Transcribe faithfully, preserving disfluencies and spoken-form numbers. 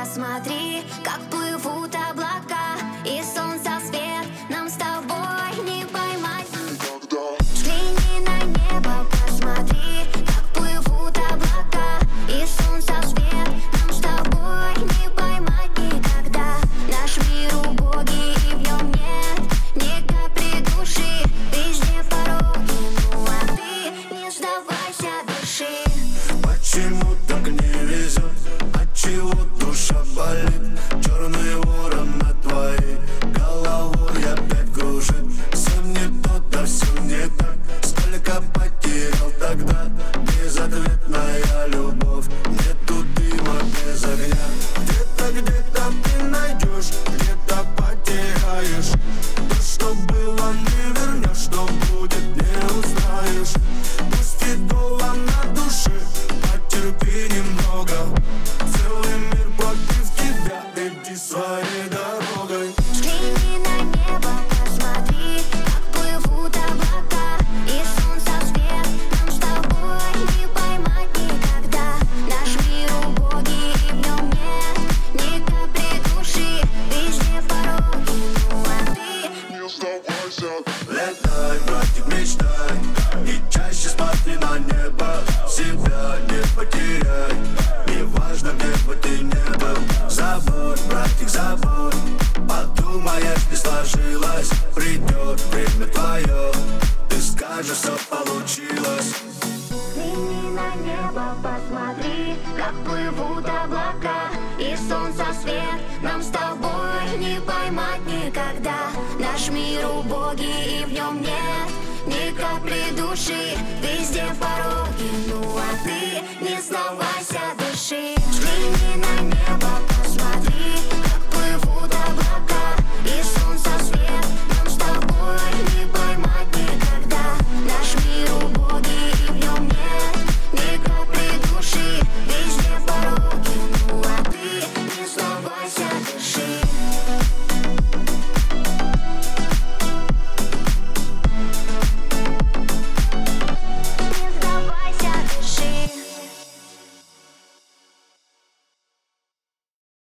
посмотри, как плывут облака, и солнца свет нам с тобой не поймать. Взгляни на небо, посмотри, как плывут облака, и солнца свет нам с тобой не поймать никогда. Наш мир убогий, и в нем нет ни капли души, везде пороги, ну а ты не сдавайся, дыши. Почему так не везет? Отчего душа болит? Черный ворон над твоей головой опять кружит. Все не то, да все не так. Сколько потерял тогда? Безответная любовь. Нету дыма без огня. Где-то, где-то ты найдешь, где-то потеряешь. То, что было, не вернешь, что будет, не узнаешь. Пусть и долго на душе, потерпи немного. Целый мир против тебя, иди своей дорогой. Взгляни на небо, посмотри, как плывут облака, и солнца свет нам с тобой не поймать никогда. Наш мир убогий, и в нем нет ни капли души, везде пороги, ну а ты Не сдавайся. Летай, братик, мечтай, и чаще смотри на небо. Себя не потеряй, неважно, где бы ты не был. Забудь, братик, забудь, подумаешь, не сложилось. Придет время твое, ты скажешь, все получилось. Взгляни на небо, посмотри, как плывут облака, и солнца свет нам с тобой не поймать никогда. Наш мир убогий, и в нем нет ни капли души, везде пороги, ну а ты не сдавайся, дыши.